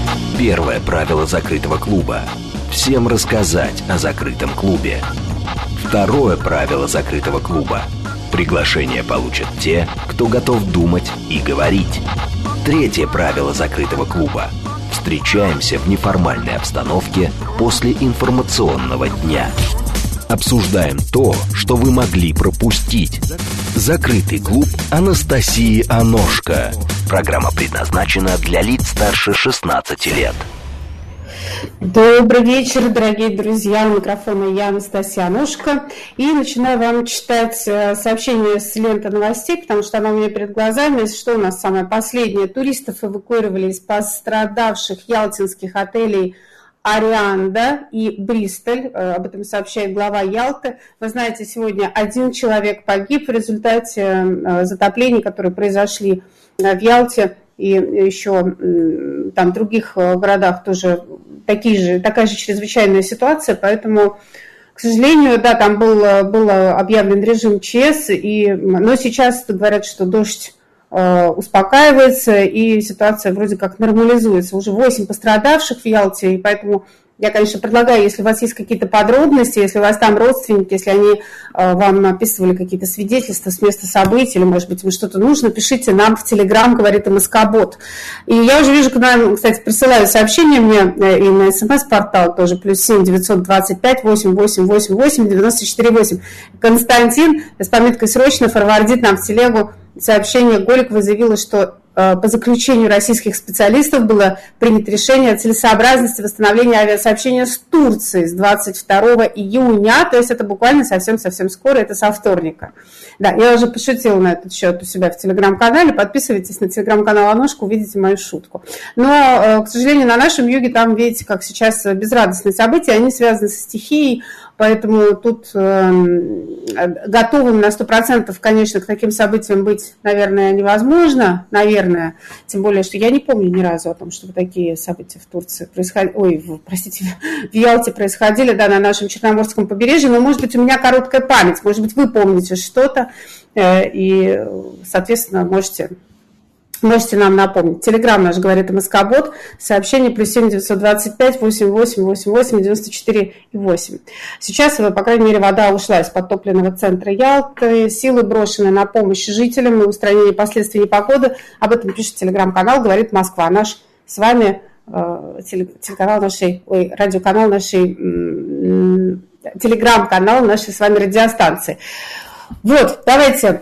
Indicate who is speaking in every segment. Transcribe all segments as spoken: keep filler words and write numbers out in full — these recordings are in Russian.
Speaker 1: Первое правило закрытого клуба – всем рассказать о закрытом клубе. Второе правило закрытого клуба – приглашение получат те, кто готов думать и говорить. Третье правило закрытого клуба – встречаемся в неформальной обстановке после информационного дня. Обсуждаем то, что вы могли пропустить. Закрытый клуб Анастасии Аношко. Программа предназначена для лиц старше шестнадцати лет.
Speaker 2: Добрый вечер, дорогие друзья. У микрофона я, Анастасия Аношко. И начинаю вам читать сообщение с ленты новостей, потому что она у меня перед глазами. Что у нас самое последнее? Туристов эвакуировали из пострадавших ялтинских отелей Арианда и Бристоль. Об этом сообщает глава Ялты. Вы знаете, сегодня один человек погиб в результате затоплений, которые произошли в Ялте и еще там в других городах тоже такие же, такая же чрезвычайная ситуация. Поэтому, к сожалению, да, там был, был объявлен режим ЧС, и, но сейчас говорят, что дождь успокаивается, и ситуация вроде как нормализуется. Уже восемь пострадавших в Ялте, и поэтому я, конечно, предлагаю, если у вас есть какие-то подробности, если у вас там родственники, если они вам описывали какие-то свидетельства с места событий, или, может быть, им что-то нужно, пишите нам в Телеграм, говорит МСК-бот. И я уже вижу, когда, кстати, присылают сообщения мне и на СМС-портал тоже, плюс семь девятьсот двадцать пять восемь восемь восемь восемь девяносто четыре восемь. Константин с пометкой «Срочно» форвардит нам в телегу сообщение. Голикова заявила, что по заключению российских специалистов было принято решение о целесообразности восстановления авиасообщения с Турцией с двадцать второго июня, то есть это буквально совсем-совсем скоро, это со вторника. Да, я уже пошутила на этот счет у себя в Телеграм-канале, подписывайтесь на Телеграм-канал Аношка, увидите мою шутку. Но, к сожалению, на нашем юге там, видите, как сейчас безрадостные события, они связаны со стихией, поэтому тут э, готовым на сто процентов, конечно, к таким событиям быть, наверное, невозможно, наверное, тем более, что я не помню ни разу о том, чтобы такие события в Турции происходили, ой, в, простите, в Ялте происходили, да, на нашем Черноморском побережье, но, может быть, у меня короткая память, может быть, вы помните что-то, э, и, соответственно, можете... Можете нам напомнить. Телеграм наш говорит МСК-бот. Сообщение плюс семь девятьсот двадцать пять восемь восемь восемь восемь девяносто четыре восемь. Сейчас, по крайней мере, вода ушла из подтопленного центра Ялты. Силы брошены на помощь жителям и устранение последствий непогоды. Об этом пишет Телеграм-канал «Говорит Москва». Наш с вами э, телеканал нашей, ой, радиоканал нашей, Телеграм-канал нашей с вами радиостанции. Вот, давайте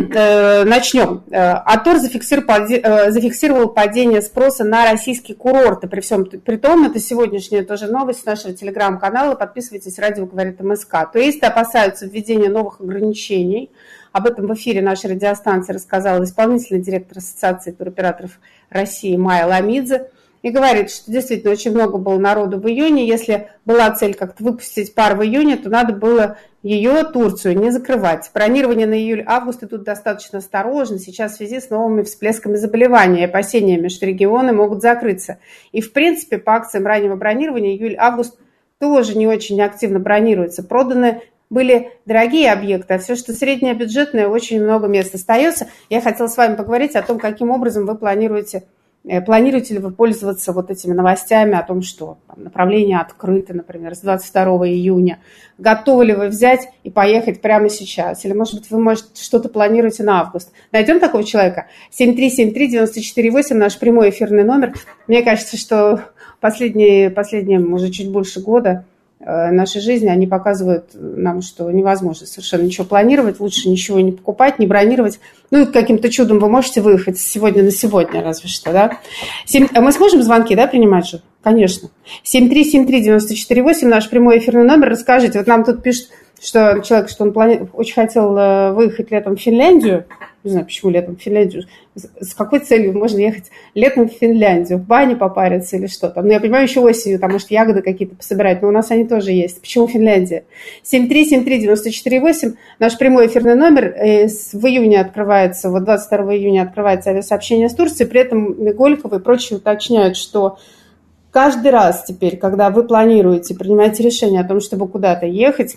Speaker 2: э, начнем. Атор зафиксировал, э, зафиксировал падение спроса на российские курорты. При всем при том, это сегодняшняя тоже новость с нашего телеграм-канала. Подписывайтесь, радио говорит МСК. Туристы опасаются введения новых ограничений. Об этом в эфире нашей радиостанции рассказала исполнительный директор Ассоциации туроператоров России Майя Ламидзе. И говорит, что действительно очень много было народу в июне. Если была цель как-то выпустить пар в июне, то надо было ее, Турцию, не закрывать. Бронирование на июль-август тут достаточно осторожно. Сейчас в связи с новыми всплесками заболеваний и опасениями, что регионы могут закрыться. И в принципе по акциям раннего бронирования июль-август тоже не очень активно бронируется. Проданы были дорогие объекты, а все, что среднее бюджетное, очень много мест остается. Я хотела с вами поговорить о том, каким образом вы планируете Планируете ли вы пользоваться вот этими новостями о том, что там, направления открыты, например, с двадцать второго июня? Готовы ли вы взять и поехать прямо сейчас? Или, может быть, вы, может, что-то планируете на август? Найдем такого человека? семь три семь три девять четыре восемь, наш прямой эфирный номер. Мне кажется, что последние, последние, может, чуть больше года нашей жизни, они показывают нам, что невозможно совершенно ничего планировать, лучше ничего не покупать, не бронировать. Ну, и каким-то чудом вы можете выехать сегодня на сегодня, разве что, да? семь... А мы сможем звонки, да, принимать же? Конечно. семь три семь три девять четыре восемь, наш прямой эфирный номер. Расскажите, вот нам тут пишут, что человек, что он плани... очень хотел выехать летом в Финляндию. Не знаю, почему летом в Финляндию. С какой целью можно ехать летом в Финляндию? В бане попариться или что там? Ну, я понимаю, еще осенью, там, может, ягоды какие-то пособирать, но у нас они тоже есть. Почему Финляндия? семь три семь три девять четыре восемь, наш прямой эфирный номер. В июне открывается, вот двадцать второго июня открывается авиасообщение с Турцией. При этом Голикова и прочие уточняют, что каждый раз теперь, когда вы планируете, принимаете решение о том, чтобы куда-то ехать,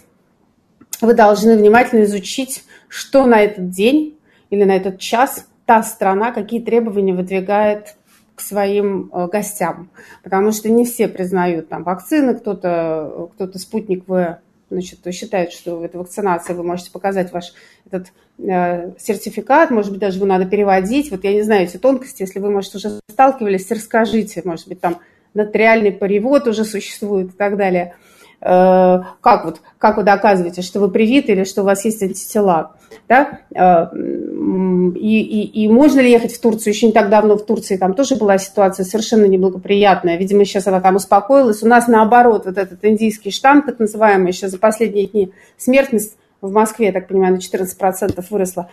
Speaker 2: вы должны внимательно изучить, что на этот день или на этот час та страна, какие требования выдвигает к своим гостям, потому что не все признают там вакцины, кто-то, кто-то спутник В, значит, считает, что это вакцинация, вы можете показать ваш этот э, сертификат, может быть, даже его надо переводить, вот я не знаю эти тонкости, если вы, может, уже сталкивались, расскажите, может быть, там нотариальный перевод уже существует и так далее. Как, вот, как вы доказываете, что вы привиты или что у вас есть антитела, да? И, и, и можно ли ехать в Турцию? Еще не так давно в Турции там тоже была ситуация совершенно неблагоприятная. Видимо, сейчас она там успокоилась. У нас наоборот, вот этот индийский штамм, так называемый, сейчас за последние дни смертность в Москве, я так понимаю, на четырнадцать процентов выросла.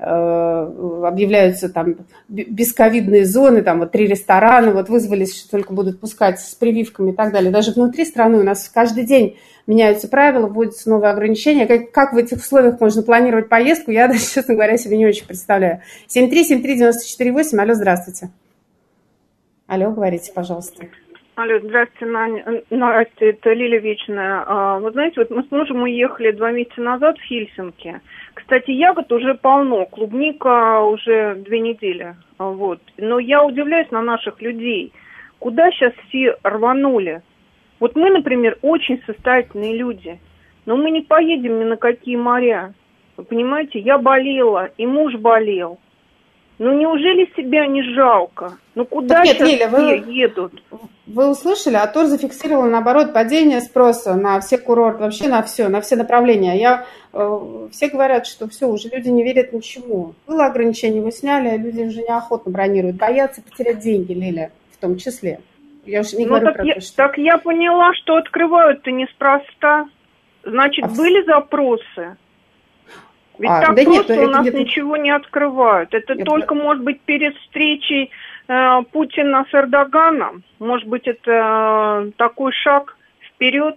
Speaker 2: Объявляются там бесковидные зоны, там вот три ресторана, вот вызвались, что только будут пускать с прививками и так далее. Даже внутри страны у нас каждый день меняются правила, вводятся новые ограничения. Как, как в этих условиях можно планировать поездку, я даже, честно говоря, себе не очень представляю. семь три семь три девять четыре восемь, алло, здравствуйте. Алло, говорите, пожалуйста.
Speaker 3: Алло, здравствуйте, Настя, Настя, это Лилия Вечная. Вы знаете, вот мы с мужем уехали два месяца назад в Хельсинки. Кстати, ягод уже полно, клубника уже две недели. Вот. Но я удивляюсь на наших людей. Куда сейчас все рванули? Вот мы, например, очень состоятельные люди, но мы не поедем ни на какие моря. Вы понимаете, я болела, и муж болел. Ну неужели себя не жалко? Ну куда
Speaker 2: нет,
Speaker 3: сейчас
Speaker 2: Лиля,
Speaker 3: все
Speaker 2: вы,
Speaker 3: едут?
Speaker 2: Вы услышали, а ТОР зафиксировал, наоборот, падение спроса на все курорты, вообще на все, на все направления. Я, э, все говорят, что все, уже люди не верят ничему. Было ограничение, вы сняли, люди уже неохотно бронируют, боятся потерять деньги, Лиля, в том числе. Я уже не
Speaker 3: ну,
Speaker 2: говорю
Speaker 3: так
Speaker 2: про
Speaker 3: я,
Speaker 2: то, что...
Speaker 3: Так я поняла, что открывают-то неспроста. Значит, а были запросы? Ведь а, так да просто нет, у нас нет, ничего не открывают. Это нет, только, нет. может быть, перед встречей э, Путина с Эрдоганом. Может быть, это э, такой шаг вперед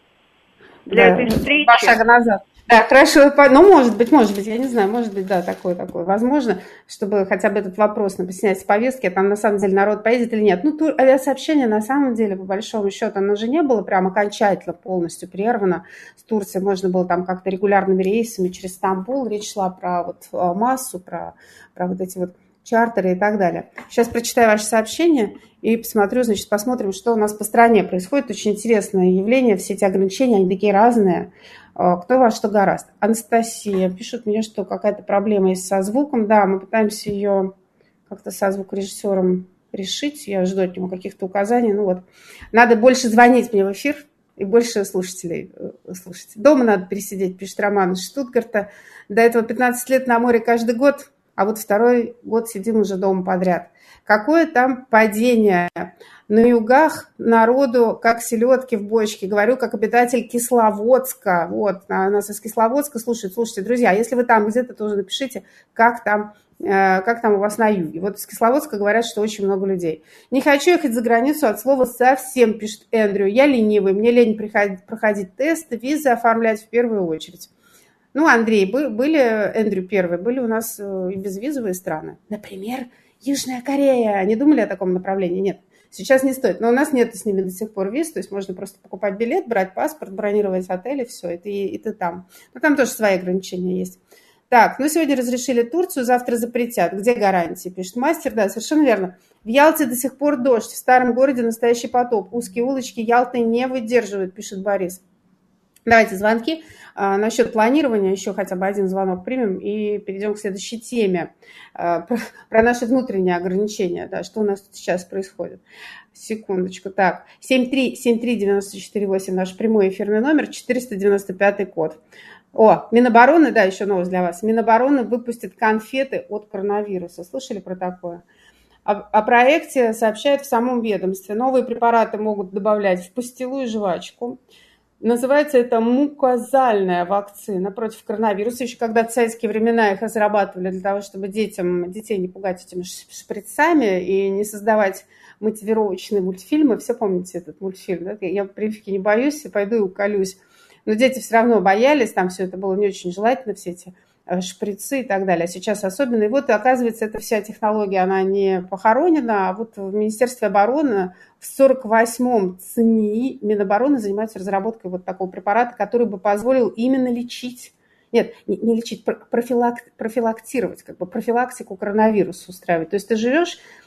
Speaker 3: для да, этой встречи.
Speaker 2: Два шага назад. Да, хорошо. Ну, может быть, может быть, я не знаю, может быть, да, такое, такое. Возможно, чтобы хотя бы этот вопрос снять с повестки, а там на самом деле народ поедет или нет. Ну, тур, авиасообщение на самом деле, по большому счету, оно же не было прям окончательно полностью прервано. С Турцией можно было там как-то регулярными рейсами через Стамбул. Речь шла про вот массу, про, про вот эти вот чартеры и так далее. Сейчас прочитаю ваше сообщение и посмотрю, значит, посмотрим, что у нас по стране происходит. Очень интересное явление, все эти ограничения, они такие разные. Кто во что гораст. Анастасия пишет мне, что какая-то проблема есть со звуком. Да, мы пытаемся ее как-то со звукорежиссером решить. Я жду от него каких-то указаний. Ну вот, надо больше звонить мне в эфир и больше слушателей слушать. Дома надо пересидеть, пишет Роман из Штутгарта. До этого пятнадцать лет на море каждый год, а вот второй год сидим уже дома подряд. Какое там падение на югах народу, как селедки в бочке. Говорю, как обитатель Кисловодска. Вот, нас из Кисловодска слушают. Слушайте, друзья, если вы там где-то, тоже напишите, как там, как там у вас на юге. Вот из Кисловодска говорят, что очень много людей. Не хочу ехать за границу от слова совсем, пишет Эндрю. Я ленивый, мне лень приходить, проходить тесты, визы оформлять в первую очередь. Ну, Андрей, были, Эндрю первый, были у нас и безвизовые страны. Например, Южная Корея. Не думали о таком направлении? Нет. Сейчас не стоит. Но у нас нет с ними до сих пор виз. То есть можно просто покупать билет, брать паспорт, бронировать отель, и все. И ты, и ты там. Но там тоже свои ограничения есть. Так, ну сегодня разрешили Турцию, завтра запретят. Где гарантии? Пишет мастер. Да, совершенно верно. В Ялте до сих пор дождь. В старом городе настоящий потоп. Узкие улочки Ялты не выдерживают, пишет Борис. Давайте звонки. А, насчет планирования еще хотя бы один звонок примем и перейдем к следующей теме. А, про, про наши внутренние ограничения. Да, что у нас сейчас происходит. Секундочку. Так, семь три семь три девять четыре восемь наш прямой эфирный номер, четыреста девяносто пятый код. О, Минобороны, да, еще новость для вас. Минобороны выпустит конфеты от коронавируса. Слышали про такое? О, о проекте сообщают в самом ведомстве. Новые препараты могут добавлять в пастилу и жвачку. Называется это мукозальная вакцина против коронавируса. Еще когда в советские времена их разрабатывали для того, чтобы детям, детей не пугать этими шприцами и не создавать мотивировочные мультфильмы. Все помните этот мультфильм? Да? Я прививки не боюсь, пойду и уколюсь. Но дети все равно боялись, там все это было не очень желательно, все эти шприцы и так далее. А сейчас особенно. И вот, оказывается, эта вся технология, она не похоронена, а вот в Министерстве обороны в сорок восьмом ЦНИИ Минобороны занимаются разработкой вот такого препарата, который бы позволил именно лечить, нет, не, не лечить, профилак, профилактировать, как бы профилактику коронавируса устраивать. То есть ты живешь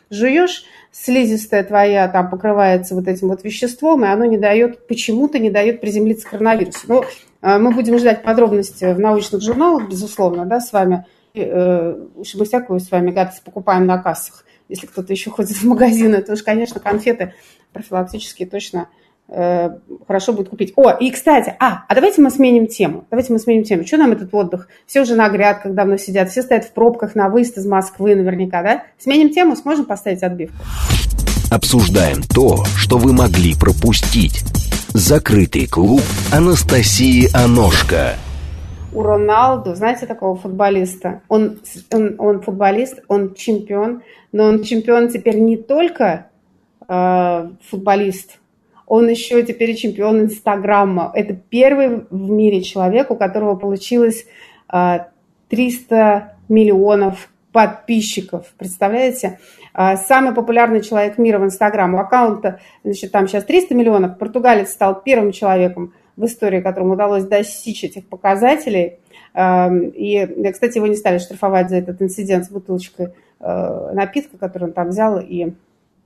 Speaker 2: жуешь, слизистая твоя там покрывается вот этим вот веществом, и оно не дает, почему-то не дает приземлиться коронавирусу. Ну, мы будем ждать подробности в научных журналах, безусловно, да, с вами. Уж мы всякую с вами гадость покупаем на кассах. Если кто-то еще ходит в магазины, то уж, конечно, конфеты профилактические точно э, хорошо будет купить. О, и, кстати, а, а давайте мы сменим тему. Давайте мы сменим тему. Что нам этот отдых? Все уже на грядках давно сидят, все стоят в пробках на выезд из Москвы наверняка, да? Сменим тему, сможем поставить отбивку?
Speaker 1: Обсуждаем то, что вы могли пропустить. Закрытый клуб Анастасии Аношко.
Speaker 2: У Роналду, знаете такого футболиста? Он, он, он футболист, он чемпион, но он чемпион теперь не только э, футболист, он еще теперь чемпион Инстаграма. Это первый в мире человек, у которого получилось э, триста миллионов подписчиков. Представляете? Э, самый популярный человек мира в Инстаграм. У аккаунта, значит, там сейчас триста миллионов. Португалец стал первым человеком в истории, которому удалось достичь этих показателей. И, кстати, его не стали штрафовать за этот инцидент с бутылочкой напитка, который он там взял и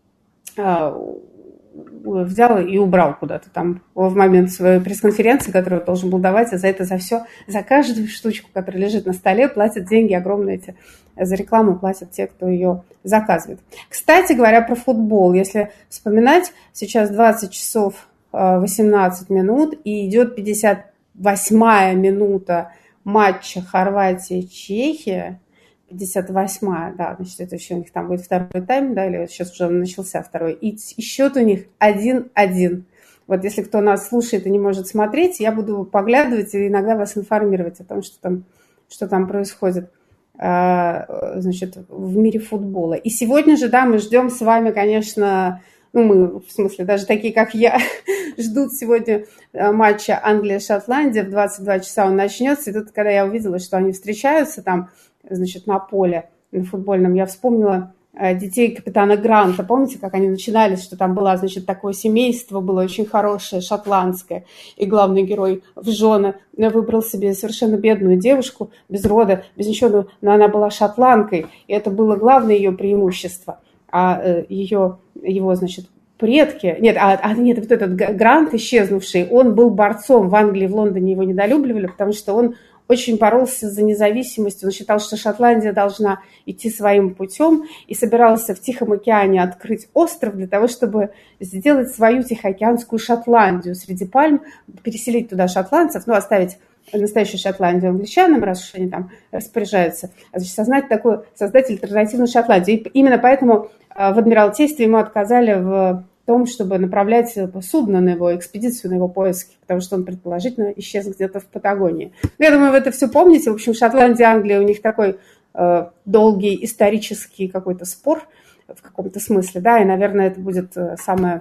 Speaker 2: взял и убрал куда-то там в момент своей пресс-конференции, которую он должен был давать, а за это, за все, за каждую штучку, которая лежит на столе, платят деньги огромные эти, за рекламу платят те, кто ее заказывает. Кстати говоря, про футбол, если вспоминать, сейчас двадцать часов восемнадцать минут, и идет пятьдесят восьмая минута матча Хорватия-Чехия. пятьдесят восьмая, да, значит, это еще у них там будет второй тайм, да, или сейчас уже начался второй. И, и счет у них один-один. Вот если кто нас слушает и не может смотреть, я буду поглядывать и иногда вас информировать о том, что там, что там происходит, значит, в мире футбола. И сегодня же, да, мы ждем с вами, конечно... Ну, мы, в смысле, даже такие, как я, ждут сегодня матча Англия-Шотландия. В двадцать два часа он начнется. И тут, когда я увидела, что они встречаются там, значит, на поле на футбольном, я вспомнила детей капитана Гранта. Помните, как они начинались, что там было, значит, такое семейство, было очень хорошее, шотландское. И главный герой в жены выбрал себе совершенно бедную девушку, без рода, без ничего, но она была шотландкой. И это было главное ее преимущество. А ее, его, значит, предки, нет, а, а нет, вот этот Грант, исчезнувший, он был борцом в Англии, в Лондоне его недолюбливали, потому что он очень боролся за независимость, он считал, что Шотландия должна идти своим путем и собирался в Тихом океане открыть остров для того, чтобы сделать свою Тихоокеанскую Шотландию среди пальм, переселить туда шотландцев, ну, оставить настоящую Шотландию англичанам, раз уж они там распоряжаются, значит, создать такой, создать альтернативную Шотландию. И именно поэтому в Адмиралтействе ему отказали в том, чтобы направлять судно на его экспедицию, на его поиски, потому что он, предположительно, исчез где-то в Патагонии. Я думаю, вы это все помните. В общем, Шотландия, Англия, у них такой э, долгий исторический какой-то спор в каком-то смысле, да, и, наверное, это будет самое...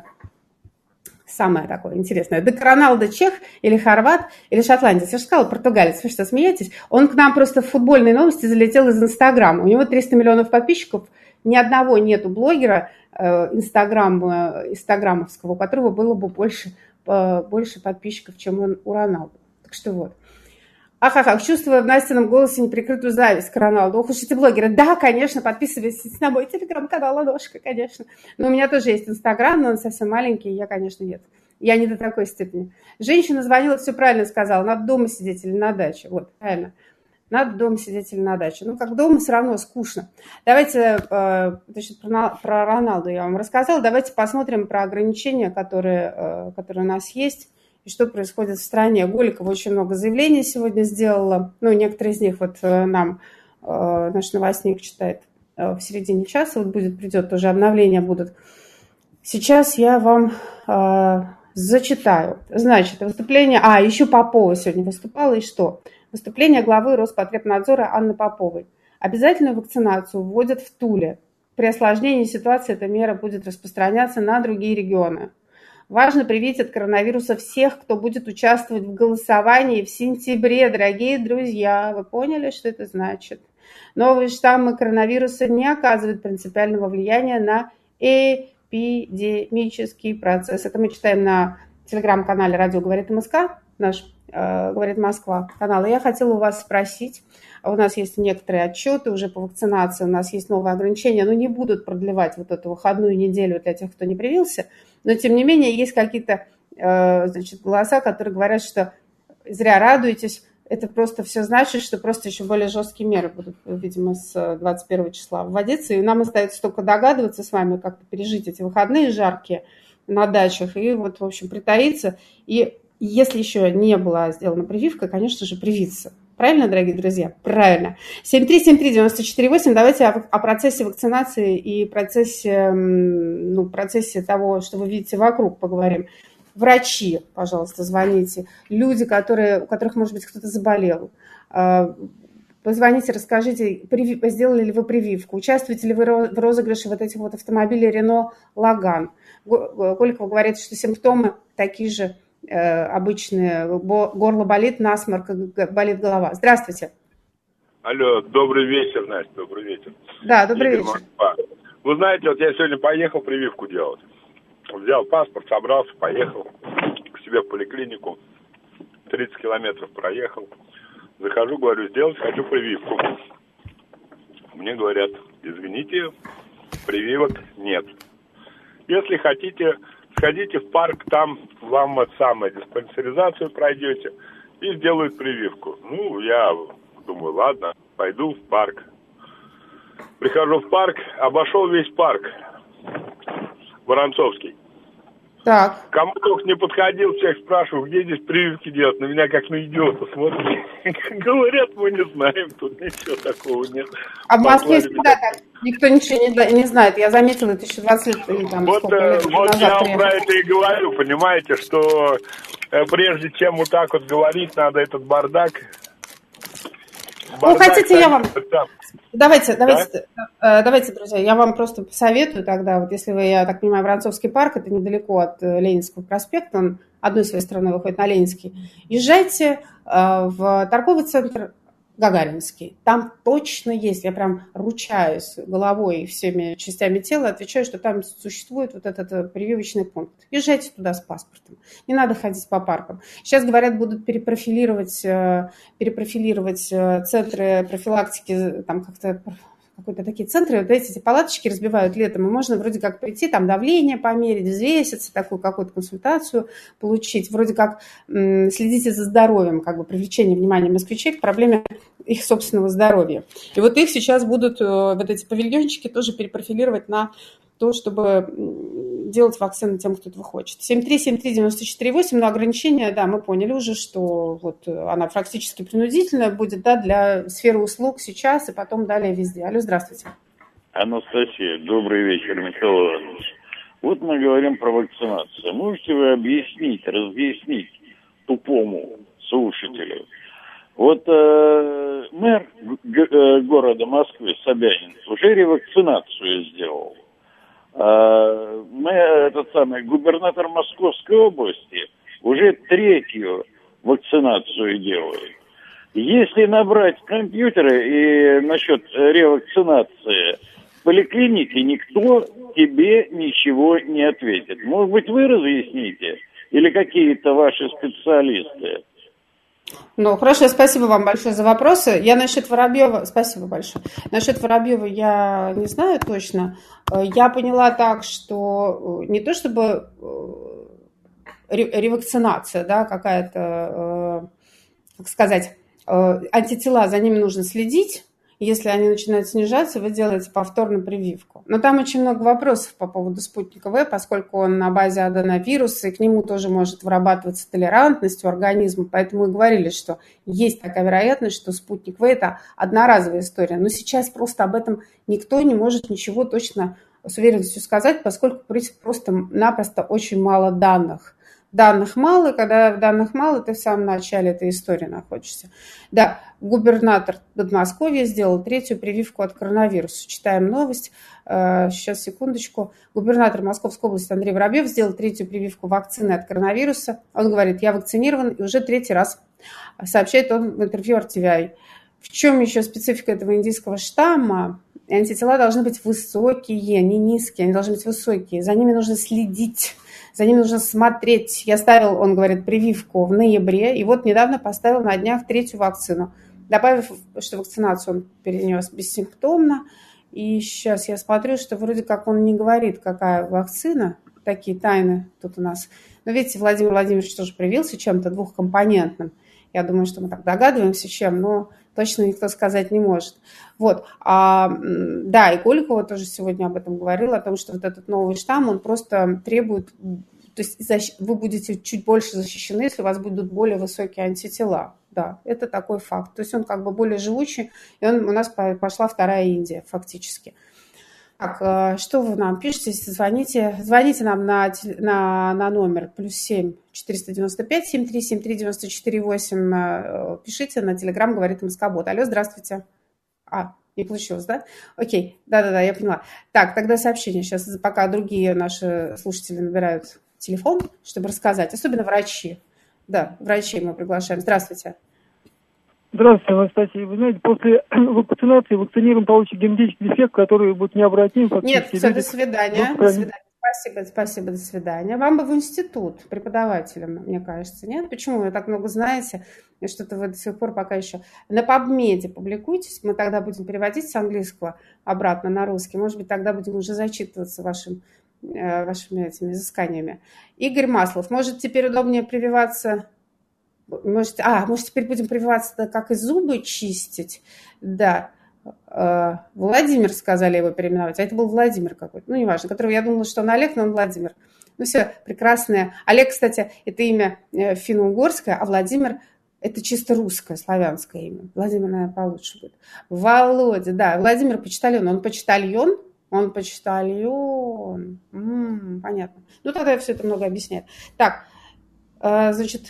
Speaker 2: Самое такое интересное. Дек Роналдо чех или хорват, или шотландец? Я же сказала, португалец. Вы что, смеетесь? Он к нам просто в футбольные новости залетел из Инстаграма. У него триста миллионов подписчиков. Ни одного нету блогера э, Инстаграм, э, инстаграмовского, у которого было бы больше, э, больше подписчиков, чем он у Роналду. Так что вот. Ахаха, чувствую в Настином голосе неприкрытую зависть к Роналду. Ох уж эти блогеры. Да, конечно, подписывайтесь на мой телеграм-канал Аношка, конечно. Но у меня тоже есть Инстаграм, но он совсем маленький, я, конечно, нет. Я не до такой степени. Женщина звонила, все правильно сказала. Надо дома сидеть или на даче. Вот, правильно. Надо дома сидеть или на даче. Ну, как дома все равно скучно. Давайте, э, значит, про, про Роналду я вам рассказала. Давайте посмотрим про ограничения, которые, э, которые у нас есть. И что происходит в стране. Голикова очень много заявлений сегодня сделала. Ну, некоторые из них вот нам э, наш новостник читает э, в середине часа. Вот будет, придет, тоже обновления будут. Сейчас я вам э, зачитаю. Значит, выступление... А, еще Попова сегодня выступала. И что? Выступление главы Роспотребнадзора Анны Поповой. Обязательную вакцинацию вводят в Туле. При осложнении ситуации эта мера будет распространяться на другие регионы. Важно привить от коронавируса всех, кто будет участвовать в голосовании в сентябре. Дорогие друзья, вы поняли, что это значит? Новые штаммы коронавируса не оказывают принципиального влияния на эпидемический процесс. Это мы читаем на телеграм-канале «Радио говорит МСК», наш говорит Москва, канал. Я хотела у вас спросить, у нас есть некоторые отчеты уже по вакцинации, у нас есть новые ограничения, но не будут продлевать вот эту выходную неделю для тех, кто не привился, но тем не менее есть какие-то, значит, голоса, которые говорят, что зря радуетесь, это просто все значит, что просто еще более жесткие меры будут, видимо, с двадцать первого числа вводиться, и нам остается только догадываться с вами, как-то пережить эти выходные жаркие на дачах, и вот, в общем, притаиться, и если еще не была сделана прививка, конечно же, привиться. Правильно, дорогие друзья? Правильно. семь три семь три девять четыре восемь. Давайте о, о процессе вакцинации и процессе, ну, процессе того, что вы видите вокруг, поговорим. Врачи, пожалуйста, звоните. Люди, которые, у которых, может быть, кто-то заболел. Позвоните, расскажите, сделали ли вы прививку, участвуете ли вы в розыгрыше вот этих вот автомобилей Renault Logan. Коликова говорит, что симптомы такие же обычные, горло болит, насморк, болит голова. Здравствуйте.
Speaker 4: Алло, добрый вечер, Настя, добрый вечер.
Speaker 2: Да, добрый
Speaker 4: Игорь,
Speaker 2: вечер.
Speaker 4: Москва. Вы знаете, вот я сегодня поехал прививку делать. Взял паспорт, собрался, поехал к себе в поликлинику. тридцать километров проехал. Захожу, говорю, сделать хочу прививку. Мне говорят, извините, прививок нет. Если хотите, сходите в парк, там вам это самое, диспансеризацию пройдете и сделают прививку. Ну, я думаю, ладно, пойду в парк. Прихожу в парк, обошел весь парк Воронцовский.
Speaker 2: Так.
Speaker 4: Кому только не подходил, всех спрашиваю, где здесь прививки делать. На меня как на идиота смотрят. Говорят, мы не знаем, тут ничего такого нет.
Speaker 2: А в Москве всегда так. Никто ничего не, не знает. Я заметила, это еще двадцать лет или там
Speaker 4: вот,
Speaker 2: сколько лет
Speaker 4: вот
Speaker 2: назад
Speaker 4: я вам
Speaker 2: приехал.
Speaker 4: про это и говорю, понимаете, что э, прежде чем вот так вот говорить, надо этот бардак...
Speaker 2: Ну, хотите, я вам... Давайте,
Speaker 4: Да?
Speaker 2: давайте, да? давайте, друзья, я вам просто посоветую тогда, вот если вы, я так понимаю, Воронцовский парк, это недалеко от Ленинского проспекта, он одной своей стороны выходит на Ленинский, езжайте в торговый центр Гагаринский. Там точно есть, я прям ручаюсь головой и всеми частями тела, отвечаю, что там существует вот этот прививочный пункт. Езжайте туда с паспортом. Не надо ходить по паркам. Сейчас, говорят, будут перепрофилировать, перепрофилировать центры профилактики, там как-то... какие-то такие центры, вот эти палаточки разбивают летом, и можно вроде как прийти, там давление померить, взвеситься, такую какую-то консультацию получить, вроде как м, следите за здоровьем, как бы привлечение внимания москвичей к проблеме их собственного здоровья. И вот их сейчас будут, вот эти павильончики тоже перепрофилировать на то, чтобы делать вакцины тем, кто этого хочет. семь три семь три девять четыре восемь, но ограничения, да, мы поняли уже, что вот она практически принудительная будет, да, для сферы услуг сейчас и потом далее везде. Алло, здравствуйте.
Speaker 5: Анастасия, добрый вечер, Михаил Иванович. Вот мы говорим про вакцинацию. Можете вы объяснить, разъяснить тупому слушателю? Вот э, мэр г- города Москвы Собянин уже ревакцинацию сделал. Мы, этот самый губернатор Московской области уже третью вакцинацию делает. Если набрать компьютеры и насчет ревакцинации в поликлинике, никто тебе ничего не ответит. Может быть, вы разъясните? Или какие-то ваши специалисты?
Speaker 2: Ну, хорошо, спасибо вам большое за вопросы. Я насчет Воробьева, спасибо большое. Насчет Воробьева я не знаю точно. Я поняла так, что не то чтобы ревакцинация, да, какая-то, как сказать, антитела, за ними нужно следить. Если они начинают снижаться, вы делаете повторную прививку. Но там очень много вопросов по поводу спутника В, поскольку он на базе аденовируса, и к нему тоже может вырабатываться толерантность у организма. Поэтому и говорили, что есть такая вероятность, что спутник В – это одноразовая история. Но сейчас просто об этом никто не может ничего точно с уверенностью сказать, поскольку просто-напросто очень мало данных. Данных мало, когда данных мало, ты в самом начале этой истории находишься. Да, губернатор Подмосковья сделал третью прививку от коронавируса. Читаем новость. Сейчас, секундочку. Губернатор Московской области Андрей Воробьев сделал третью прививку вакцины от коронавируса. Он говорит, я вакцинирован и уже третий раз, сообщает он в интервью эр ти ви ай. В чем еще специфика этого индийского штамма? Антитела должны быть высокие, не низкие, они должны быть высокие. За ними нужно следить, за ними нужно смотреть. Я ставил, он говорит, прививку в ноябре, и вот недавно поставил на днях третью вакцину, добавив, что вакцинацию он перенес бессимптомно. И сейчас я смотрю, что вроде как он не говорит, какая вакцина, такие тайны тут у нас. Но видите, Владимир Владимирович тоже привился чем-то двухкомпонентным. Я думаю, что мы так догадываемся, чем, но точно никто сказать не может. Вот. А, да, и Голикова тоже сегодня об этом говорила, о том, что вот этот новый штамм, он просто требует, то есть вы будете чуть больше защищены, если у вас будут более высокие антитела. Да, это такой факт. То есть он как бы более живучий, и он, у нас пошла вторая Индия фактически. Так, что вы нам пишете, если звоните? Звоните нам на, на, на номер плюс семь четыреста девяносто пять семь три семь три девяносто четыре восемь. Пишите на телеграм, говорит МСК-бот. Алло, здравствуйте. А, не получилось, да? Окей, да-да-да, я поняла. Так, тогда сообщение. Сейчас пока другие наши слушатели набирают телефон, чтобы рассказать. Особенно врачи. Да, врачей мы приглашаем. Здравствуйте.
Speaker 6: Здравствуйте, Анастасия. Вы знаете, после вакцинации вакцинируем получит генетический дефект, который будет необратим.
Speaker 2: Нет, все, до свидания. До свидания. Спасибо, спасибо, до свидания. Вам бы в институт преподавателем, мне кажется, нет? Почему вы так много знаете, и что-то вы до сих пор пока еще... На PubMed публикуйтесь, мы тогда будем переводить с английского обратно на русский. Может быть, тогда будем уже зачитываться вашим, э, вашими этими изысканиями. Игорь Маслов, может, теперь удобнее прививаться... Может, а, может, теперь будем прививаться, как и зубы чистить? Да. Владимир, сказали его переименовать, а это был Владимир какой-то, ну, неважно, которого я думала, что он Олег, но он Владимир. Ну, все, прекрасное. Олег, кстати, это имя финно-угорское, а Владимир – это чисто русское, славянское имя. Владимир, наверное, получше будет. Володя, да, Владимир почтальон. Он почтальон? Он почтальон. М-м, понятно. Ну, тогда все это много объясняет. Так, значит...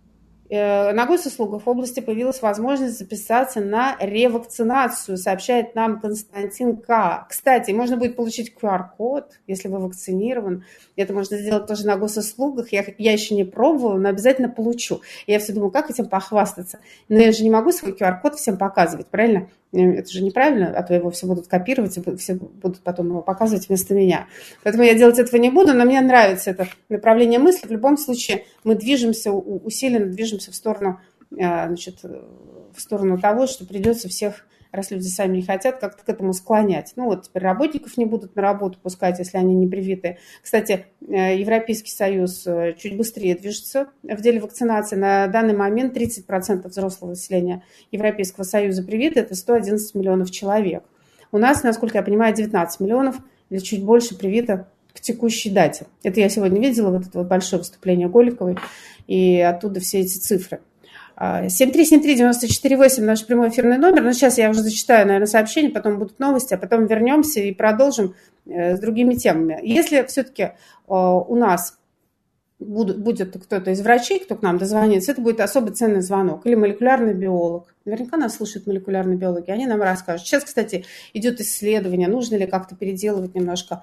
Speaker 2: На госуслугах в области появилась возможность записаться на ревакцинацию, сообщает нам Константин К. Кстати, можно будет получить ку ар-код, если вы вакцинирован. Это можно сделать тоже на госуслугах. Я, я еще не пробовала, но обязательно получу. Я все думаю, как этим похвастаться. Но я же не могу свой ку ар-код всем показывать, правильно? Это же неправильно, а то его все будут копировать, и все будут потом его показывать вместо меня. Поэтому я делать этого не буду, но мне нравится это направление мысли. В любом случае мы движемся, усиленно движемся в сторону, значит, в сторону того, что придется всех, раз люди сами не хотят, как-то к этому склонять. Ну вот теперь работников не будут на работу пускать, если они не привиты. Кстати, Европейский Союз чуть быстрее движется в деле вакцинации. На данный момент тридцать процентов взрослого населения Европейского Союза привиты, это сто одиннадцать миллионов человек. У нас, насколько я понимаю, девятнадцать миллионов или чуть больше привито к текущей дате. Это я сегодня видела, вот это вот большое выступление Голиковой, и оттуда все эти цифры. семь три семь три девяносто четыре восемь наш прямой эфирный номер. Но сейчас я уже зачитаю, наверное, сообщение, потом будут новости, а потом вернемся и продолжим с другими темами. Если все-таки у нас будет кто-то из врачей, кто к нам дозвонится, это будет особо ценный звонок. Или молекулярный биолог. Наверняка нас слушают молекулярные биологи, они нам расскажут. Сейчас, кстати, идет исследование, нужно ли как-то переделывать немножко,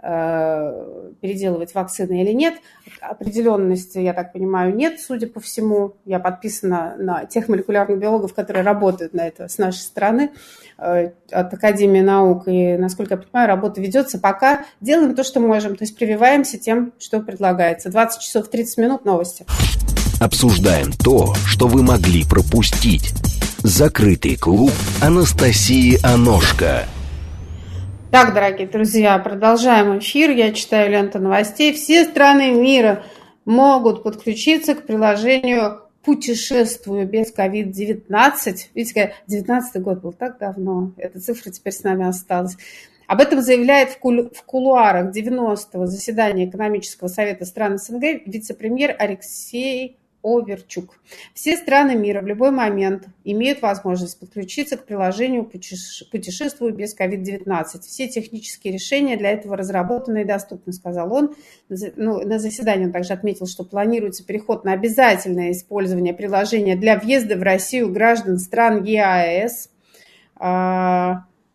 Speaker 2: э, переделывать вакцины или нет. Определенности, я так понимаю, нет, судя по всему. Я подписана на тех молекулярных биологов, которые работают на это с нашей стороны, э, от Академии наук. И, насколько я понимаю, работа ведется. Пока делаем то, что можем. То есть прививаемся тем, что предлагается. двадцать часов тридцать минут, новости.
Speaker 1: Обсуждаем то, что вы могли пропустить. Закрытый клуб Анастасии Аношко.
Speaker 2: Так, дорогие друзья, продолжаем эфир. Я читаю ленту новостей. Все страны мира могут подключиться к приложению «Путешествую без ковид девятнадцать». Видите, девятнадцатый год был так давно. Эта цифра теперь с нами осталась. Об этом заявляет в, кулу- в кулуарах девяностого заседания экономического совета стран СНГ вице-премьер Алексей Оверчук. Все страны мира в любой момент имеют возможность подключиться к приложению «Путешествую без ковид девятнадцать». Все технические решения для этого разработаны и доступны, сказал он. Ну, на заседании он также отметил, что планируется переход на обязательное использование приложения для въезда в Россию граждан стран ЕАЭС.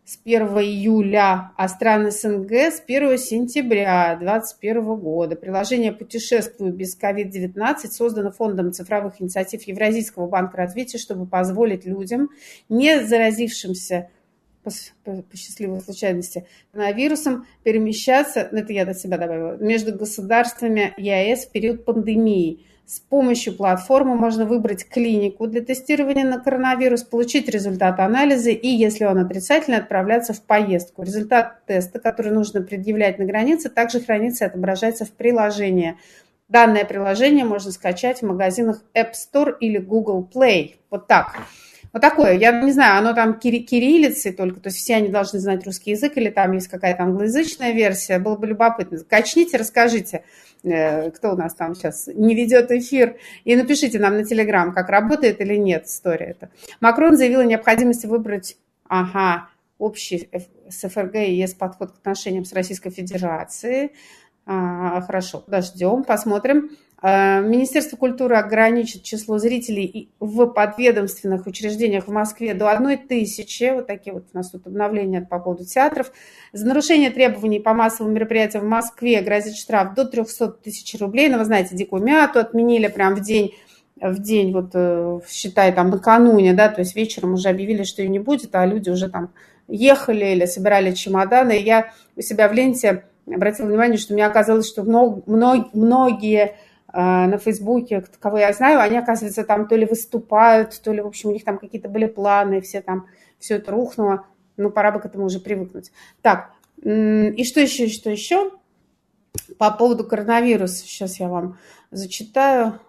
Speaker 2: с первого июля, а стран СНГ с первого сентября две тысячи двадцать первого года. Приложение «Путешествую без ковид девятнадцать» создано Фондом цифровых инициатив Евразийского банка развития, чтобы позволить людям, не заразившимся по, по, по счастливой случайности коронавирусом, перемещаться, это я до себя добавила, между государствами ЕАЭС в период пандемии. С помощью платформы можно выбрать клинику для тестирования на коронавирус, получить результат анализа и, если он отрицательный, отправляться в поездку. Результат теста, который нужно предъявлять на границе, также хранится и отображается в приложении. Данное приложение можно скачать в магазинах App Store или Google Play. Вот так. Вот такое. Я не знаю, оно там кириллицей только, то есть все они должны знать русский язык или там есть какая-то англоязычная версия. Было бы любопытно. Качните, расскажите, кто у нас там сейчас не ведет эфир, и напишите нам на Телеграм, как работает или нет история эта. Макрон заявил о необходимости выбрать, ага, общий с ФРГ и ЕС подход к отношениям с Российской Федерацией. А, хорошо, подождем, посмотрим. Министерство культуры ограничит число зрителей в подведомственных учреждениях в Москве до одной тысячи. Вот такие вот у нас тут обновления по поводу театров. За нарушение требований по массовым мероприятиям в Москве грозит штраф до трехсот тысяч рублей. Но вы знаете, Дикую Мяту отменили прям в день, в день, вот считай, там накануне, да, то есть вечером уже объявили, что ее не будет, а люди уже там ехали или собирали чемоданы. И я у себя в ленте обратила внимание, что мне оказалось, что много, многие на Фейсбуке, кого я знаю, они, оказывается, там то ли выступают, то ли, в общем, у них там какие-то были планы, все там, все это рухнуло. Ну, пора бы к этому уже привыкнуть. Так, и что еще, что еще? По поводу коронавируса, сейчас я вам зачитаю.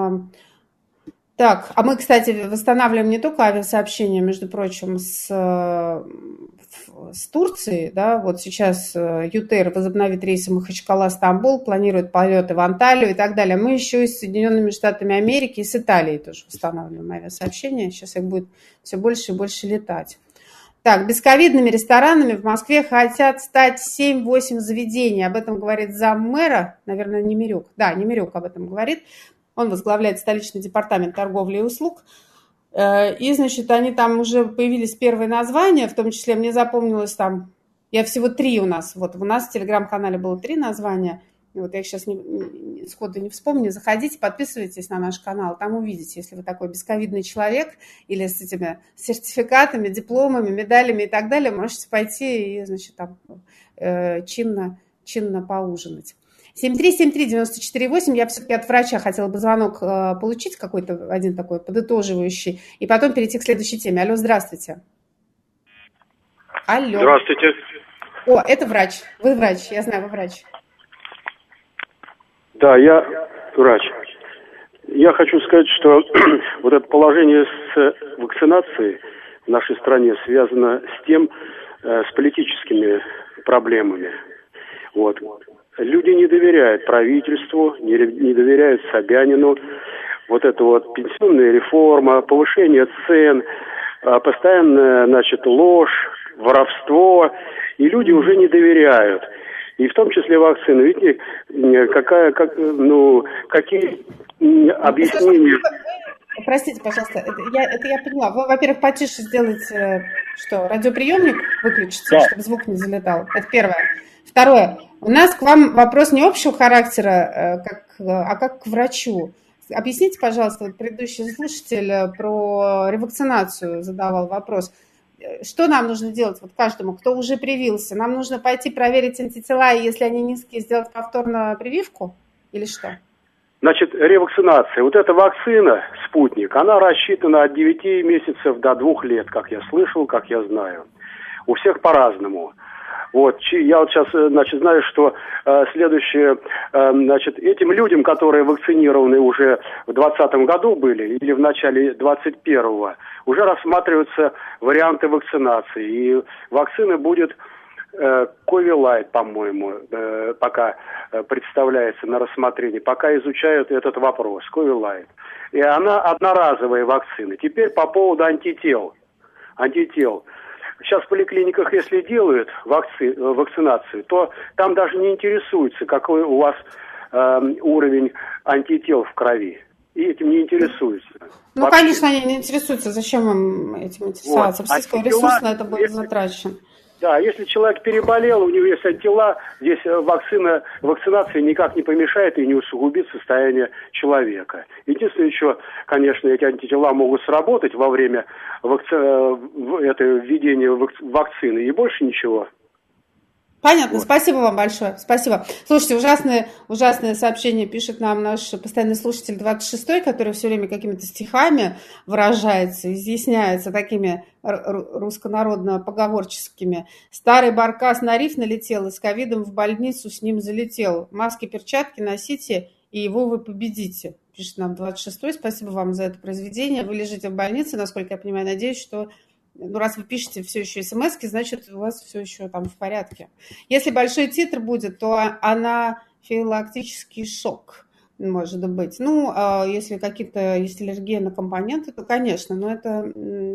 Speaker 2: Так, а мы, кстати, восстанавливаем не только авиасообщение, между прочим, с, с Турцией, да, вот сейчас ЮТР возобновит рейсы Махачкала-Стамбул, планирует полеты в Анталию и так далее. Мы еще и с Соединенными Штатами Америки, и с Италией тоже восстанавливаем авиасообщение, сейчас их будет все больше и больше летать. Так, бесковидными ресторанами в Москве хотят стать семь-восемь заведений, об этом говорит заммэра, наверное, Немирюк, да, Немирюк об этом говорит. Он возглавляет столичный департамент торговли и услуг. И, значит, они там уже появились первые названия, в том числе мне запомнилось там, я всего три у нас, вот у нас в телеграм-канале было три названия, вот я их сейчас не, сходу не вспомню, заходите, подписывайтесь на наш канал, там увидите, если вы такой бесковидный человек или с этими сертификатами, дипломами, медалями и так далее, можете пойти и, значит, там чинно, чинно поужинать. семь три семь три девять четыре восемь. Я все-таки от врача хотела бы звонок э, получить, какой-то один такой подытоживающий, и потом перейти к следующей теме. Алло, здравствуйте. Алло.
Speaker 7: Здравствуйте.
Speaker 2: О, это врач. Вы врач, я знаю, вы врач.
Speaker 7: Да, я врач. Я хочу сказать, что вот это положение с вакцинацией в нашей стране связано с тем, э, с политическими проблемами. Вот. Люди не доверяют правительству, не, не доверяют Собянину. Вот эта вот пенсионная реформа, повышение цен, постоянная, значит, ложь, воровство. И люди уже не доверяют. И в том числе вакцины. Видите, какая, как, ну, какие объяснения...
Speaker 2: Простите, пожалуйста, это я, это я поняла. Вы, во-первых, потише сделайте, что, радиоприемник выключите, да, чтобы звук не залетал. Это первое. Второе. У нас к вам вопрос не общего характера, как, а как к врачу. Объясните, пожалуйста, вот предыдущий слушатель про ревакцинацию задавал вопрос. Что нам нужно делать вот каждому, кто уже привился? Нам нужно пойти проверить антитела, и если они низкие, сделать повторно прививку? Или что?
Speaker 7: Значит, ревакцинация. Вот эта вакцина, спутник, она рассчитана от девяти месяцев до двух лет, как я слышал, как я знаю. У всех по-разному. Вот, я вот сейчас, значит, знаю, что э, следующее, э, значит, этим людям, которые вакцинированы уже в двадцатом году были или в начале двадцать первого, уже рассматриваются варианты вакцинации. И вакцина будет э, Ковилайт, по-моему, э, пока э, представляется на рассмотрении, пока изучают этот вопрос, Ковилайт. И она одноразовая вакцина. Теперь по поводу антител. Антител. Сейчас в поликлиниках, если делают вакци... вакцинацию, то там даже не интересуются, какой у вас э, уровень антител в крови. И этим не интересуются.
Speaker 2: Ну, вообще. Конечно, они не интересуются. Зачем им этим интересоваться?
Speaker 7: Вот.
Speaker 2: Российский ресурс на это будет затрачен.
Speaker 7: Да, если человек переболел, у него есть антитела, здесь вакцина, вакцинация никак не помешает и не усугубит состояние человека. Единственное, еще, конечно, эти антитела могут сработать во время вакци... это, введения вакцины, и больше ничего.
Speaker 2: Понятно, вот. Спасибо вам большое, спасибо. Слушайте, ужасное, ужасное сообщение пишет нам наш постоянный слушатель двадцать шестой, который все время какими-то стихами выражается, изъясняется такими русско-народно-поговорческими. Старый баркас на риф налетел и с ковидом в больницу с ним залетел. Маски, перчатки носите, и его вы победите, пишет нам двадцать шестой. Спасибо вам за это произведение. Вы лежите в больнице, насколько я понимаю, надеюсь, что... Ну, раз вы пишете все еще смс-ки, значит, у вас все еще там в порядке. Если большой титр будет, то анафилактический шок может быть. Ну, если какие-то есть аллергия на компоненты, то, конечно, но это,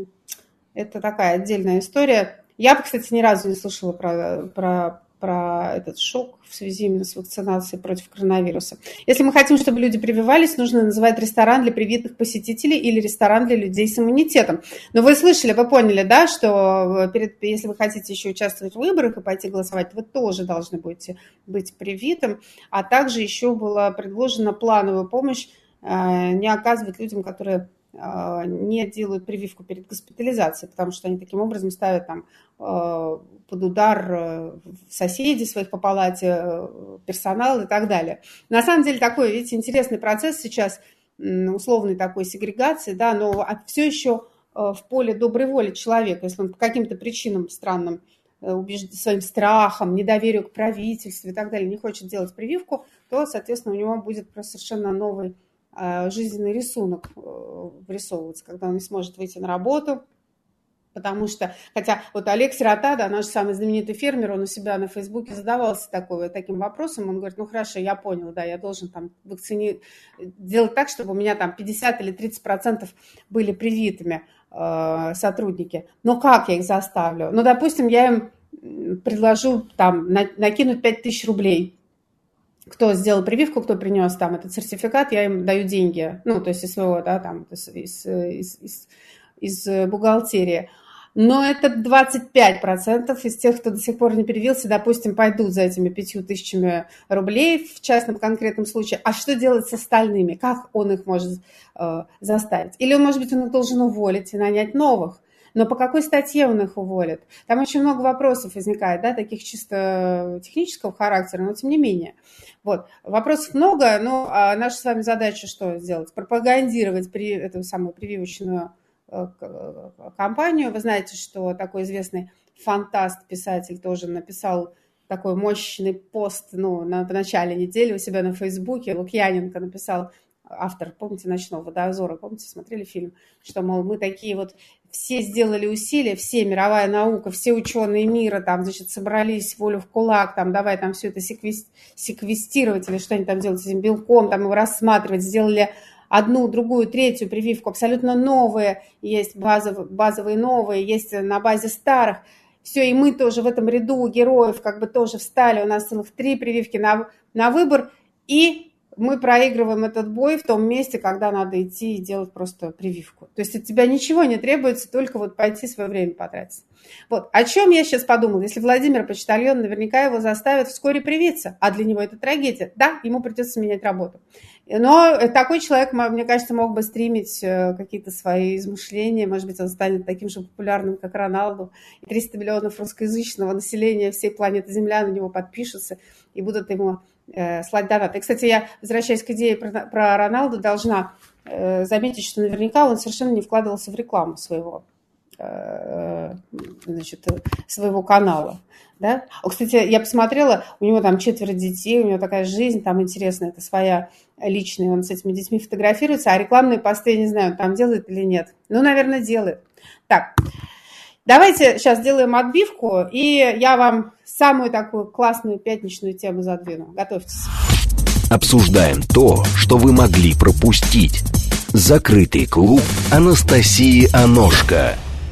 Speaker 2: это такая отдельная история. Я, кстати, ни разу не слышала про, про, про этот шок в связи именно с вакцинацией против коронавируса. Если мы хотим, чтобы люди прививались, нужно называть ресторан для привитых посетителей или ресторан для людей с иммунитетом. Но вы слышали, вы поняли, да, что перед, если вы хотите еще участвовать в выборах и пойти голосовать, вы тоже должны будете быть привитым. А также еще была предложена плановая помощь э, не оказывать людям, которые э, не делают прививку перед госпитализацией, потому что они таким образом ставят там э, под удар соседей своих по палате, персонал и так далее. На самом деле такой, видите, интересный процесс сейчас, условной такой сегрегации, да, но все еще в поле доброй воли человека, если он по каким-то причинам странным, убежден своим страхом, недоверию к правительству и так далее, не хочет делать прививку, то, соответственно, у него будет просто совершенно новый жизненный рисунок вырисовываться, когда он не сможет выйти на работу. Потому что, хотя вот Олег Сирота, да, наш самый знаменитый фермер, он у себя на Фейсбуке задавался такой, таким вопросом, он говорит, ну хорошо, я понял, да, я должен там вакцини... делать так, чтобы у меня там пятьдесят или тридцать процентов были привитыми э, сотрудники. Но как я их заставлю? Ну, допустим, я им предложу там на, накинуть пять тысяч рублей. Кто сделал прививку, кто принес там этот сертификат, я им даю деньги, ну, то есть из своего, да, там, из, из, из, из, из бухгалтерии. Но это двадцать пять процентов из тех, кто до сих пор не привился, допустим, пойдут за этими пятью тысячами рублей в частном конкретном случае. А что делать с остальными? Как он их может э, заставить? Или, может быть, он их должен уволить и нанять новых? Но по какой статье он их уволит? Там очень много вопросов возникает, да, таких чисто технического характера, но тем не менее. Вот. Вопросов много, но а наша с вами задача что сделать? Пропагандировать при, эту самую прививочную компанию. Вы знаете, что такой известный фантаст, писатель тоже написал такой мощный пост, ну, на, в начале недели у себя на Фейсбуке. Лукьяненко написал, автор, помните, «Ночного дозора», помните, смотрели фильм, что, мол, мы такие вот все сделали усилия, все, мировая наука, все ученые мира, там, значит, собрались, волю в кулак, там, давай там все это секвестировать или что они там делают с этим белком, там, его рассматривать, сделали одну, другую, третью прививку, абсолютно новые, есть базовые, базовые новые, есть на базе старых. Все, и мы тоже в этом ряду героев как бы тоже встали, у нас целых три прививки на, на выбор, и мы проигрываем этот бой в том месте, когда надо идти и делать просто прививку. То есть от тебя ничего не требуется, только вот пойти свое время потратить. Вот, о чем я сейчас подумала. Если Владимир почтальон, наверняка его заставят вскоре привиться, а для него это трагедия. Да, ему придется менять работу. Но такой человек, мне кажется, мог бы стримить какие-то свои измышления. Может быть, он станет таким же популярным, как Роналду. И триста миллионов русскоязычного населения всей планеты Земля на него подпишутся и будут ему э, слать донаты. И, кстати, я, возвращаясь к идее про, про Роналду, должна э, заметить, что наверняка он совершенно не вкладывался в рекламу своего, э, значит, своего канала. Да? О, кстати, я посмотрела, у него там четверо детей, у него такая жизнь там интересная, это своя личная, он с этими детьми фотографируется, а рекламные посты, я не знаю, он там делает или нет. Ну, наверное, делает. Так, давайте сейчас сделаем отбивку, и я вам самую такую классную пятничную тему задвину. Готовьтесь.
Speaker 1: Обсуждаем то, что вы могли пропустить. Закрытый клуб Анастасии Аношко.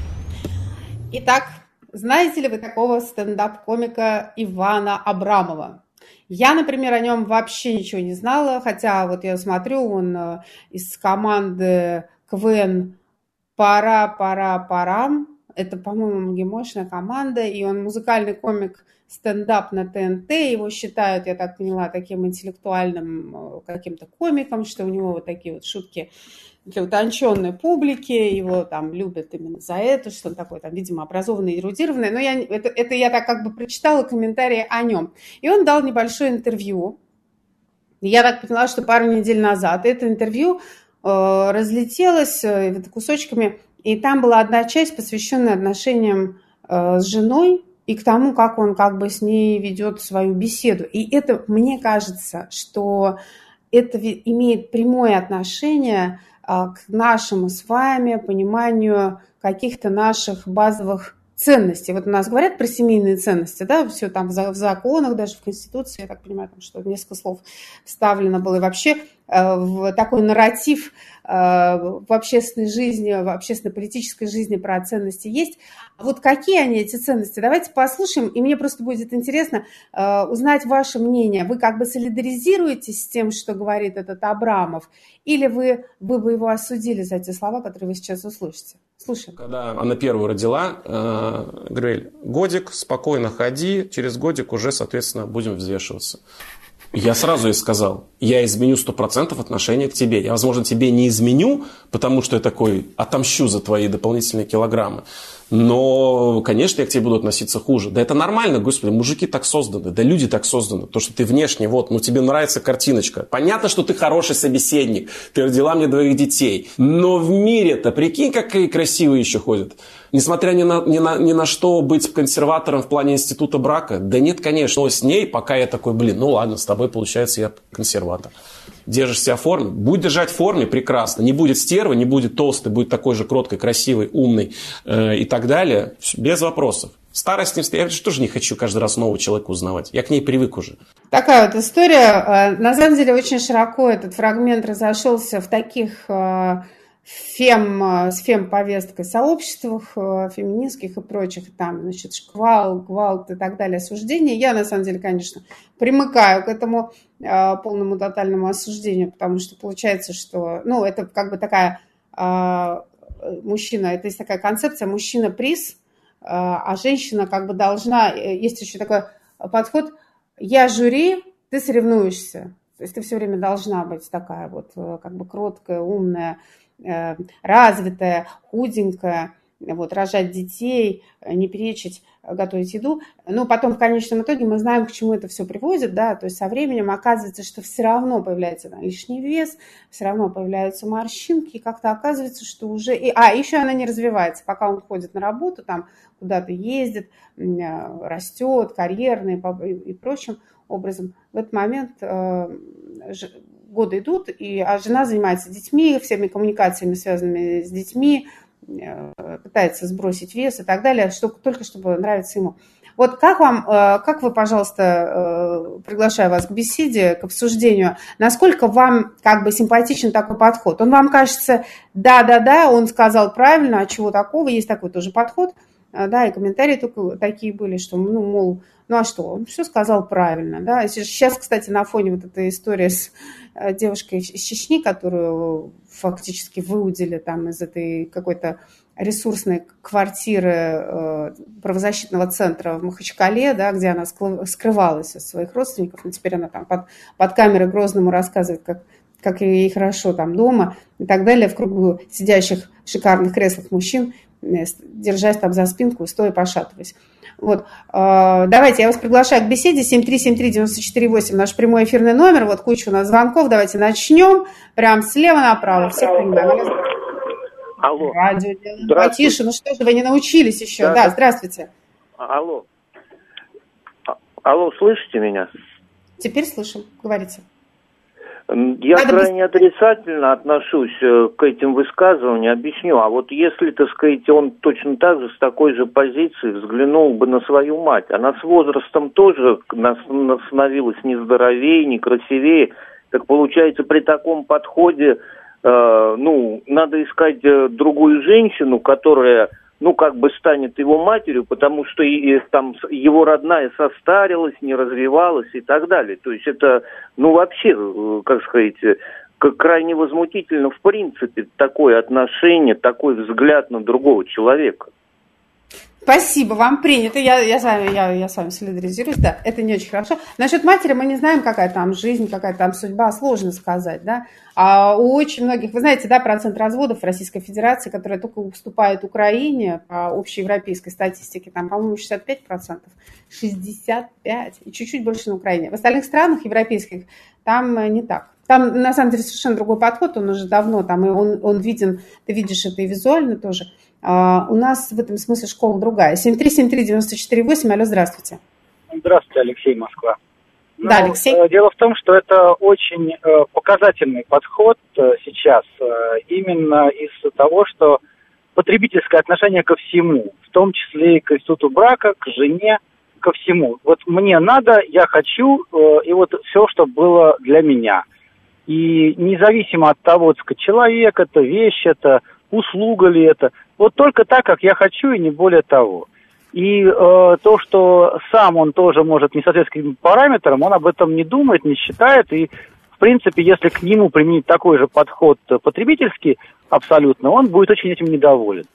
Speaker 2: Итак, знаете ли вы такого стендап-комика Ивана Абрамова? Я, например, о нем вообще ничего не знала, хотя вот я смотрю, он из команды КВН «Пара-пара-парам», Это, по-моему, МГИМОшная команда, и он музыкальный комик, стендап на ТНТ. Его считают, я так поняла, таким интеллектуальным каким-то комиком, что у него вот такие вот шутки для утонченной публики. Его там любят именно за это, что он такой, там, видимо, образованный, эрудированный. Но я, это, это я так как бы прочитала комментарии о нем. И он дал небольшое интервью. Я так поняла, что пару недель назад это интервью э, разлетелось э, кусочками. И там была одна часть, посвященная отношениям э, с женой и к тому, как он как бы с ней ведет свою беседу. И это, мне кажется, что это имеет прямое отношение э, к нашему с вами пониманию каких-то наших базовых ценностей. Вот у нас говорят про семейные ценности, да, все там в законах, даже в Конституции, я так понимаю, там, что несколько слов вставлено было. И вообще э, в такой нарратив э, в общественной жизни, в общественно-политической жизни про ценности есть. А вот какие они, эти ценности? Давайте послушаем, и мне просто будет интересно э, узнать ваше мнение. Вы как бы солидаризируетесь с тем, что говорит этот Абрамов, или вы, вы бы его осудили за те слова, которые вы сейчас услышите? Слушаем.
Speaker 8: Когда она первую родила, э, говорили, годик, спокойно ходи, через годик уже, соответственно, будем взвешиваться. Я сразу ей сказал, я изменю сто процентов отношение к тебе. Я, возможно, тебе не изменю, потому что я такой отомщу за твои дополнительные килограммы. Но, конечно, я к тебе буду относиться хуже. Да это нормально, господи, мужики так созданы, да люди так созданы. То, что ты внешне, вот, ну тебе нравится картиночка. Понятно, что ты хороший собеседник, ты родила мне двоих детей. Но в мире-то, прикинь, какие красивые еще ходят. Несмотря ни на, ни, на, ни на что быть консерватором в плане института брака, да нет, конечно. Но с ней пока я такой, блин, ну ладно, с тобой получается я консерватор. Держишь себя в форме, будет держать в форме, прекрасно. Не будет стервы, не будет толстой, будет такой же кроткой, красивой, умной э, и так далее. Без вопросов. Старость не встает. Я тоже не хочу каждый раз нового человека узнавать. Я к ней привык уже.
Speaker 2: Такая вот история. На самом деле очень широко этот фрагмент разошелся в таких фем, с фем-повесткой сообществах, феминистских и прочих, там, значит, шквал, гвалт и так далее, осуждение. Я, на самом деле, конечно, примыкаю к этому э, полному тотальному осуждению, потому что получается, что, ну, это как бы такая, э, мужчина, это есть такая концепция, мужчина-приз, э, а женщина как бы должна, есть еще такой подход, я жюри, ты соревнуешься. То есть ты все время должна быть такая вот, как бы кроткая, умная, развитая, худенькая, вот, рожать детей, не перечить, готовить еду. Но потом в конечном итоге мы знаем, к чему это все приводит, да, то есть со временем оказывается, что все равно появляется да, лишний вес, все равно появляются морщинки, и как-то оказывается, что уже... И... А, еще она не развивается, пока он ходит на работу, там куда-то ездит, растет, карьерный и прочим образом. В этот момент э, годы идут, и, а жена занимается детьми, всеми коммуникациями, связанными с детьми, э, пытается сбросить вес и так далее, что, только чтобы нравиться ему. Вот как вам, э, как вы, пожалуйста, э, приглашаю вас к беседе, к обсуждению, насколько вам как бы симпатичен такой подход? Он вам кажется, да-да-да, он сказал правильно, а чего такого? Есть такой тоже подход, э, да, и комментарии только такие были, что, ну, мол, ну а что, он все сказал правильно, да. Сейчас, кстати, на фоне вот этой истории с девушкой из Чечни, которую фактически выудили там из этой какой-то ресурсной квартиры правозащитного центра в Махачкале, да, где она скрывалась от своих родственников, но теперь она там под, под камерой Грозному рассказывает, как, как ей хорошо там дома и так далее, в кругу сидящих в шикарных креслах мужчин, держась там за спинку, стоя пошатываясь. Вот. Давайте, я вас приглашаю к беседе. семь три семь три девять четыре восемь, наш прямой эфирный номер. Вот куча у нас звонков. Давайте начнем. Прям слева направо. Всех принимаем.
Speaker 9: Алло.
Speaker 2: Радио потише. Ну что же, вы не научились еще? Да, да, здравствуйте.
Speaker 9: Алло. Алло, слышите меня?
Speaker 2: Теперь слышим. Говорите.
Speaker 9: Я Надо крайне быть... отрицательно отношусь к этим высказываниям, объясню. А вот если, так сказать, он точно так же, с такой же позиции взглянул бы на свою мать, она с возрастом тоже становилась не здоровее, не красивее, так получается, при таком подходе, э, ну, надо искать другую женщину, которая... ну, как бы станет его матерью, потому что и, там его родная состарилась, не развивалась и так далее. То есть это, ну, вообще, как сказать, как крайне возмутительно в принципе такое отношение, такой взгляд на другого человека.
Speaker 2: Спасибо, вам принято. Я, я, с вами, я, я с вами солидаризируюсь. Да, это не очень хорошо. Насчет матери мы не знаем, какая там жизнь, какая там судьба. Сложно сказать, да. А у очень многих, вы знаете, да, процент разводов в Российской Федерации, которая только уступает Украине по общеевропейской статистике, там, по-моему, шестьдесят пять процентов. шестьдесят пять процентов. И чуть-чуть больше на Украине. В остальных странах европейских там не так. Там, на самом деле, совершенно другой подход. Он уже давно там, и он, он виден, ты видишь это и визуально тоже. Uh, у нас в этом смысле школа другая. семь три семь три девять четыре восемь. Алло, здравствуйте.
Speaker 10: Здравствуйте, Алексей, Москва.
Speaker 2: Да, ну, Алексей.
Speaker 10: Э, дело в том, что это очень э, показательный подход э, сейчас, э, именно из-за того, что потребительское отношение ко всему, в том числе и к институту брака, к жене, ко всему. Вот мне надо, я хочу, э, и вот все, что было для меня. И независимо от того, так сказать, человек это, вещь это, услуга ли это, вот только так, как я хочу, и не более того. И э, то, что сам он тоже может не соответствовать параметрам, он об этом не думает, не считает. И, в принципе, если к нему применить такой же подход потребительский абсолютно, он будет очень этим недоволен.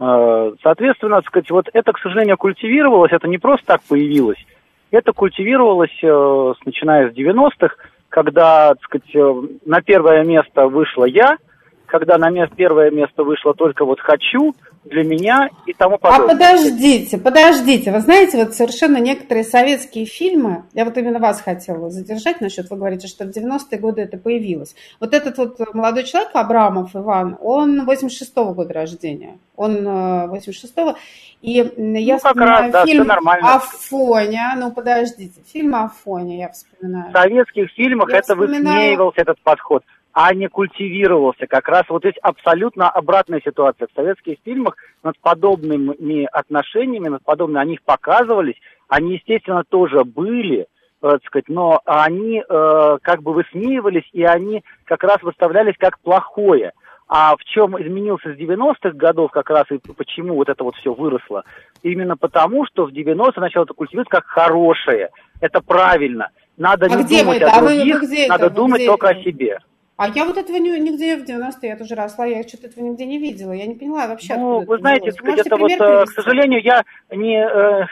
Speaker 10: Э, соответственно, так сказать, вот это, к сожалению, культивировалось, это не просто так появилось. Это культивировалось, э, начиная с девяностых, когда, так сказать, э, на первое место вышла я, когда на место, первое место вышло только вот «хочу», «для меня» и тому подобное.
Speaker 2: А подождите, подождите. Вы знаете, вот совершенно некоторые советские фильмы, я вот именно вас хотела задержать насчет, вы говорите, что в девяностые годы это появилось. Вот этот вот молодой человек, Абрамов Иван, он восемьдесят шестого года рождения. Он восемьдесят шестого. И я
Speaker 10: ну,
Speaker 2: вспоминаю
Speaker 10: раз,
Speaker 2: фильм
Speaker 10: да,
Speaker 2: «Афоня». Ну, подождите, фильм «Афоня» я вспоминаю.
Speaker 10: В советских фильмах я это вспоминаю... высмеивался этот подход, а не культивировался. Как раз вот здесь абсолютно обратная ситуация. В советских фильмах над подобными отношениями, над подобными, они их показывались, они, естественно, тоже были, так сказать, но они э, как бы высмеивались, и они как раз выставлялись как плохое. А в чем изменился с девяностых годов как раз, и почему вот это вот все выросло? Именно потому, что в девяностые начало это культивироваться как хорошее. Это правильно. Надо а не думать о других, а надо это? думать только это? о себе.
Speaker 2: А я вот этого нигде в девяностые, я тоже росла, я что-то этого нигде не видела. Я не поняла вообще,
Speaker 10: ну,
Speaker 2: откуда
Speaker 10: вы знаете, где-то вот,
Speaker 2: привести?
Speaker 10: К сожалению, я не, э,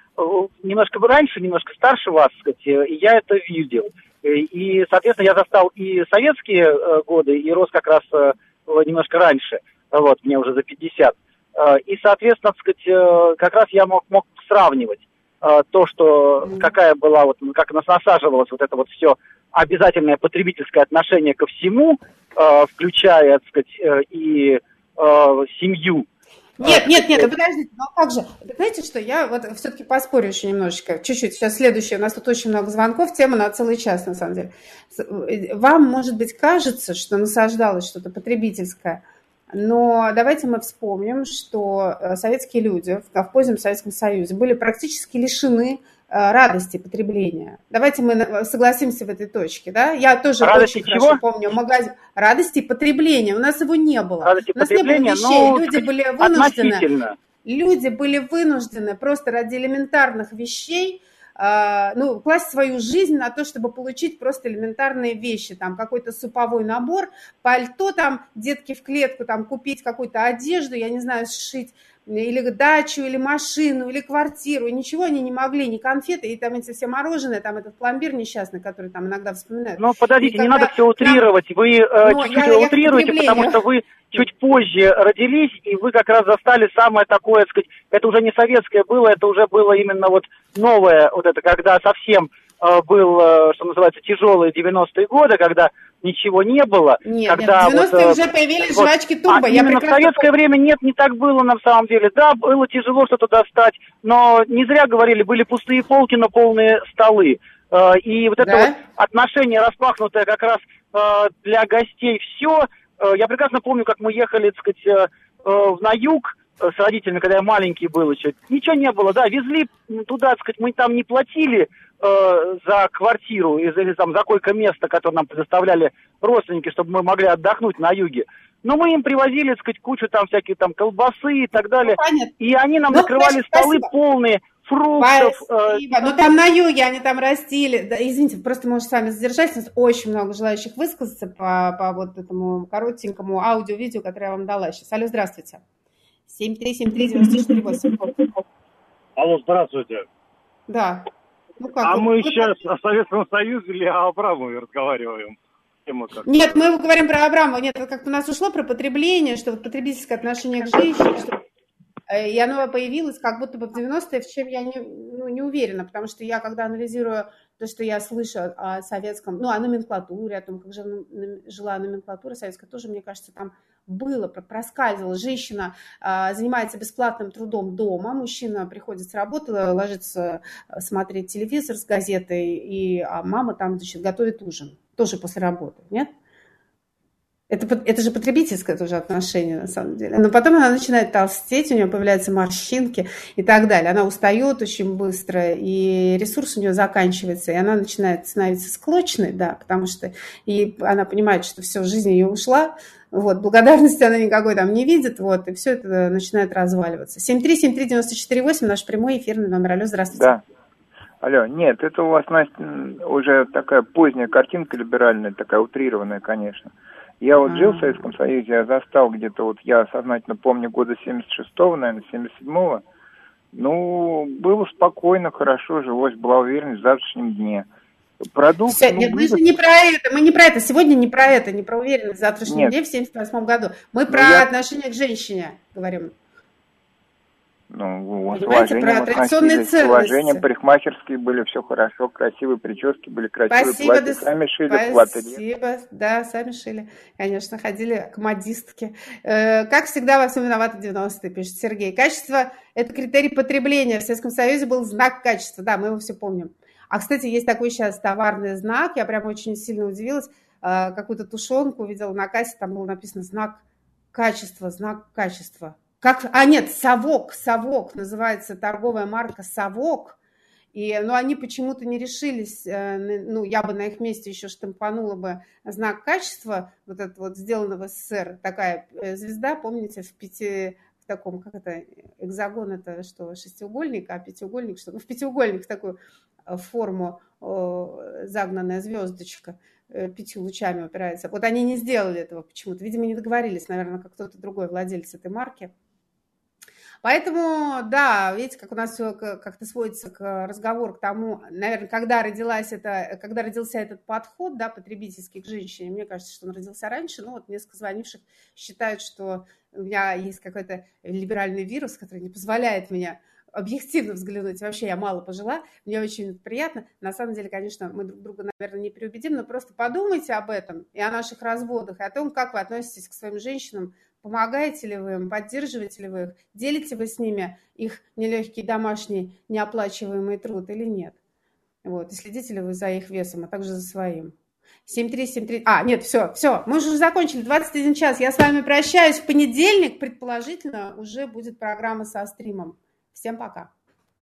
Speaker 10: немножко раньше, немножко старше вас, так сказать, и я это видел. И, соответственно, я застал и советские годы, и рос как раз немножко раньше, вот, мне уже за пятьдесят. И, соответственно, так сказать, как раз я мог, мог сравнивать то, что какая была, вот, как нас насаживалось вот это вот все обязательное потребительское отношение ко всему, э, включая, так сказать, э, и э, семью.
Speaker 2: Нет, нет, нет, подождите, ну как же? Знаете что, я вот все-таки поспорю еще немножечко, чуть-чуть. Сейчас следующее, у нас тут очень много звонков, тема на целый час, на самом деле. Вам, может быть, кажется, что насаждалось что-то потребительское, но давайте мы вспомним, что советские люди в позднем Советском Союзе были практически лишены радости потребления. Давайте мы согласимся в этой точке, да? Я тоже
Speaker 10: радости
Speaker 2: очень
Speaker 10: чего?
Speaker 2: хорошо помню магазин радости потребления. У нас его не было.
Speaker 10: Радости
Speaker 2: У нас не было вещей.
Speaker 10: Ну,
Speaker 2: люди были вынуждены. Люди были вынуждены просто ради элементарных вещей, э, ну, класть свою жизнь на то, чтобы получить просто элементарные вещи, там какой-то суповой набор, пальто, там детки в клетку, там купить какую-то одежду, я не знаю, сшить или дачу, или машину, или квартиру, и ничего они не могли, ни конфеты, и там эти все мороженое, там этот пломбир несчастный, который там иногда вспоминают.
Speaker 10: Ну, подождите, и не надо все утрировать, там... вы э, чуть-чуть я, утрируете, я потому что вы чуть позже родились, и вы как раз застали самое такое, так сказать, это уже не советское было, это уже было именно вот новое, вот это, когда совсем э, был, э, что называется, тяжелые девяностые годы, когда ничего не было.
Speaker 2: Нет,
Speaker 10: когда
Speaker 2: нет, в девяностые
Speaker 10: вот,
Speaker 2: уже появились
Speaker 10: вот,
Speaker 2: жвачки Турбо.
Speaker 10: А
Speaker 2: я
Speaker 10: именно в советское время нет, не так было на самом деле. Да, было тяжело что-то достать, но не зря говорили, были пустые полки, но полные столы. И вот это
Speaker 2: да?
Speaker 10: вот отношение распахнутое как раз для гостей все. Я прекрасно помню, как мы ехали, так сказать, на юг с родителями, когда я маленький был еще. Ничего не было, да, везли туда, так сказать, мы там не платили э, за квартиру или там за койко-место, которое нам предоставляли родственники, чтобы мы могли отдохнуть на юге. Но мы им привозили, так сказать, кучу там всяких там колбасы и так далее. Ну, и они нам ну, накрывали столы спасибо. полные фруктов.
Speaker 2: Спасибо. Э, ну там на юге они там растили. Да, извините, просто можешь с вами задержать. У нас очень много желающих высказаться по, по вот этому коротенькому аудио-видео, которое я вам дала сейчас. Алло, здравствуйте. семь три семь три девять четыре восемь.
Speaker 11: Алло, здравствуйте.
Speaker 2: Да. Ну как?
Speaker 11: А
Speaker 2: вот,
Speaker 11: мы
Speaker 2: вот
Speaker 11: сейчас о Советском Союзе или о Абрамове разговариваем?
Speaker 2: Нет, мы говорим про Абрамова. Нет, это как-то у нас ушло про потребление, что вот потребительское отношение к женщине, что... и оно появилось как будто бы в девяностые, в чем я не, ну, не уверена, потому что я, когда анализирую то, что я слышу о советском, ну, о номенклатуре, о том, как жила номенклатура советская, тоже, мне кажется, там было, проскальзывало. Женщина а, занимается бесплатным трудом дома, мужчина приходит с работы, ложится смотреть телевизор с газетой, и, а мама там, значит, готовит ужин, тоже после работы, нет? Это, это же потребительское тоже отношение, на самом деле. Но потом она начинает толстеть, у нее появляются морщинки и так далее. Она устает очень быстро, и ресурс у нее заканчивается, и она начинает становиться склочной, да, потому что и она понимает, что все, жизнь ее ушла, вот, благодарности она никакой там не видит, вот, и все это начинает разваливаться. семь три семь три девять четыре восемь, наш прямой эфирный номер. Алло, здравствуйте.
Speaker 12: Да. Алло, нет, это у вас, Настя, уже такая поздняя картинка либеральная, такая утрированная, конечно. Я вот жил в Советском Союзе, я застал где-то, вот я сознательно помню, года семьдесят шестого, наверное, семьдесят седьмого. Ну, было спокойно, хорошо, жилось, была уверенность в завтрашнем дне. Продукты...
Speaker 2: Все, нет, мы же не про это, мы не про это, сегодня не про это, не про уверенность в завтрашнем дне в семьдесят восьмом году. Мы про
Speaker 12: я...
Speaker 2: отношение к женщине говорим.
Speaker 12: Ну, с
Speaker 2: уважением
Speaker 12: относились, с уважением, парикмахерские были, все хорошо, красивые прически были, красивые
Speaker 2: спасибо,
Speaker 12: платья,
Speaker 2: да,
Speaker 12: сами шили,
Speaker 2: спасибо, да, сами шили, конечно, ходили к модистке. Э, как всегда, во всем виноваты девяностые, пишет Сергей. Качество – это критерий потребления. В Советском Союзе был знак качества, да, мы его все помним. А, кстати, есть такой сейчас товарный знак, я прям очень сильно удивилась, э, какую-то тушенку увидела на кассе, там было написано знак качества, знак качества. Как, а нет, «Совок», «Совок» называется торговая марка «Совок», и, ну, они почему-то не решились, ну, я бы на их месте еще штампанула бы знак качества, вот этот вот сделано в СССР, такая звезда, помните, в пяти, в таком, как это, экзагон, это что, шестиугольник, а пятиугольник, что, ну, в пятиугольник в такую форму загнанная звездочка, пятью лучами упирается. Вот они не сделали этого почему-то, видимо, не договорились, наверное, как кто-то другой владелец этой марки. Поэтому, да, видите, как у нас все как-то сводится к разговору к тому, наверное, когда родилась это, когда родился этот подход, да, потребительский к женщине, мне кажется, что он родился раньше, но вот несколько звонивших считают, что у меня есть какой-то либеральный вирус, который не позволяет мне объективно взглянуть. Вообще я мало пожила, мне очень приятно. На самом деле, конечно, мы друг друга, наверное, не преубедим, но просто подумайте об этом и о наших разводах, и о том, как вы относитесь к своим женщинам, помогаете ли вы им, поддерживаете ли вы их, делите вы с ними их нелегкий домашний неоплачиваемый труд или нет. Вот. И следите ли вы за их весом, а также за своим. семь три семь три... А, нет, все, все, мы уже закончили. двадцать один час. Я с вами прощаюсь. В понедельник, предположительно, уже будет программа со стримом. Всем пока.